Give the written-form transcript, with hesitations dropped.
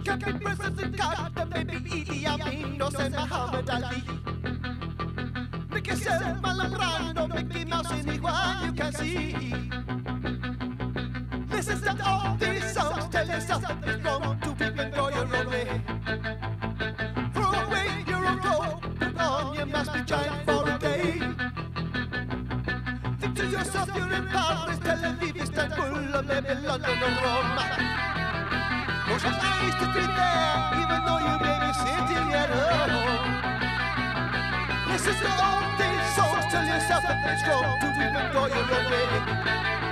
can be President Carter, maybe Idi Amin, or say Muhammad Ali. Make yourself Marlon Brando, Mickey Mouse, anyone you can see. Listen to all these songs, tell yourself that it's wrong to even go your own way. Throw away your own clothes, put on your mask, be giant for a day. Think to yourself you're in Paris, Tel Aviv, Istanbul, or maybe London or Rome. Close your eyes to be there, even though you may be sitting at home. Listen to all these songs, tell yourself that it's wrong to even go your own way.